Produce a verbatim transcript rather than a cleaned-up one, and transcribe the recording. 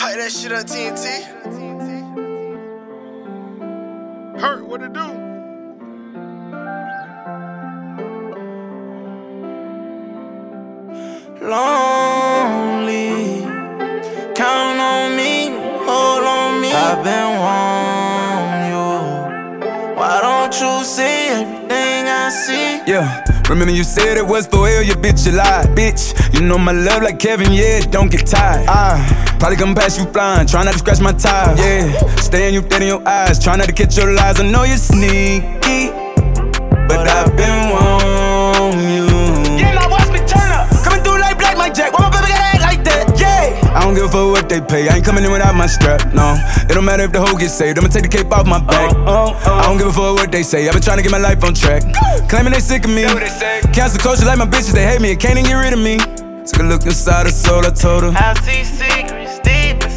Pipe that shit up, T N T. Hurt, what it do? Lonely, count on me, hold on me. I've been wanting you. Why don't you see everything I see? Yeah, remember you said it was for real, you bitch, you lied. Bitch, you know my love like Kevin, yeah, don't get tired. I probably come past you flying, try not to scratch my tires. Yeah, staring you dead in your eyes, try not to catch your lies. I know you're sneaky, but I've been wanting you. Yeah, now watch me turn up. Coming through like Black Mike Jack, why my baby gotta act like that? Yeah, I don't give a fuck what they pay, I ain't coming in without my strap, no. It don't matter if the hoe gets saved, I'ma take the cape off my back. Oh, oh, oh. I don't give a fuck what they say, I've been trying to get my life on track. Claiming they sick of me, cancel culture like my bitches, they hate me and can't even get rid of me. Took a look inside her soul, I told her L C C